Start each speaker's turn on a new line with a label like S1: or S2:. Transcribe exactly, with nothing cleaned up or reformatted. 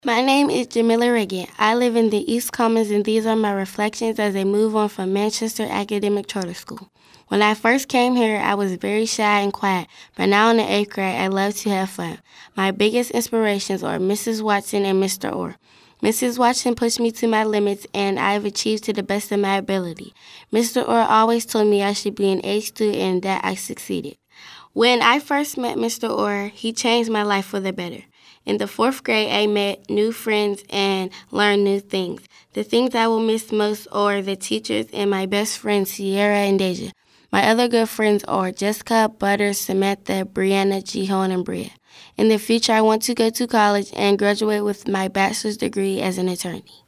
S1: My name is Jamila Reagan. I live in the East Commons, and these are my reflections as I move on from Manchester Academic Charter School. When I first came here, I was very shy and quiet, but now in the eighth grade, I love to have fun. My biggest inspirations are Missus Watson and Mister Orr. Missus Watson pushed me to my limits, and I have achieved to the best of my ability. Mister Orr always told me I should be an A student and that I succeeded. When I first met Mister Orr, he changed my life for the better. In the fourth grade, I met new friends and learned new things. The things I will miss most are the teachers and my best friends, Sierra and Deja. My other good friends are Jessica, Butter, Samantha, Brianna, Jihoon, and Bria. In the future, I want to go to college and graduate with my bachelor's degree as an attorney.